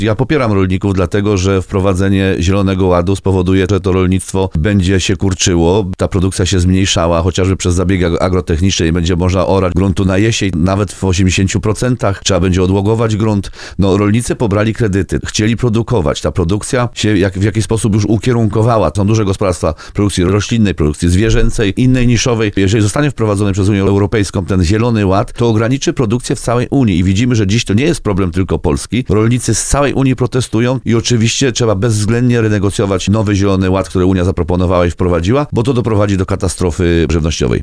Ja popieram rolników, dlatego że wprowadzenie Zielonego Ładu spowoduje, że to rolnictwo będzie się kurczyło, ta produkcja się zmniejszała, chociażby przez zabiegi agrotechniczne i będzie można orać gruntu na jesień, nawet w 80%. Trzeba będzie odłogować grunt. No, rolnicy pobrali kredyty, chcieli produkować. Ta produkcja się w jakiś sposób już ukierunkowała. Są duże gospodarstwa produkcji roślinnej, produkcji zwierzęcej, innej niszowej. Jeżeli zostanie wprowadzony przez Unię Europejską ten Zielony Ład, to ograniczy produkcję w całej Unii i widzimy, że dziś to nie jest problem tylko Polski. Rolnicy z całej Unii protestują i oczywiście trzeba bezwzględnie renegocjować nowy Zielony Ład, który Unia zaproponowała i wprowadziła, bo to doprowadzi do katastrofy żywnościowej.